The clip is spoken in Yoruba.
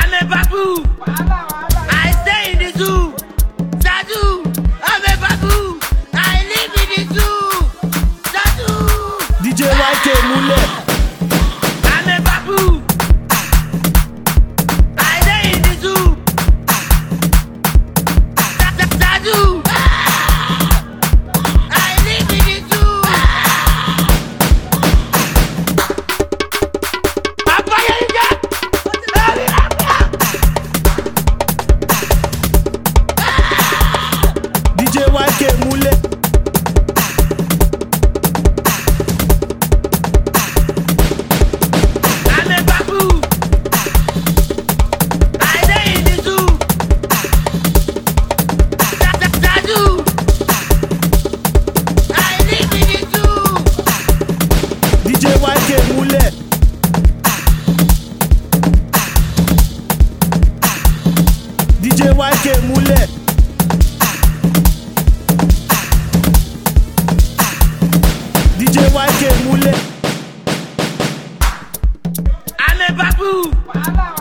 I'm a babu. I stay in the zoo. Sadu, I'm a babu. I live in the zoo. Sadu. DJ YK Múlẹ̀. I'm a babu. I stay in the zoo. Sadu. I live in the zoo. Papa Yinka. DJ YK Múlẹ̀. I'm a babu. I stay in the zoo. Sadu. I live in the zoo. DJ YK Múlẹ̀. DJ YK Múlẹ̀. DJ YK Múlẹ̀. I'm a babu.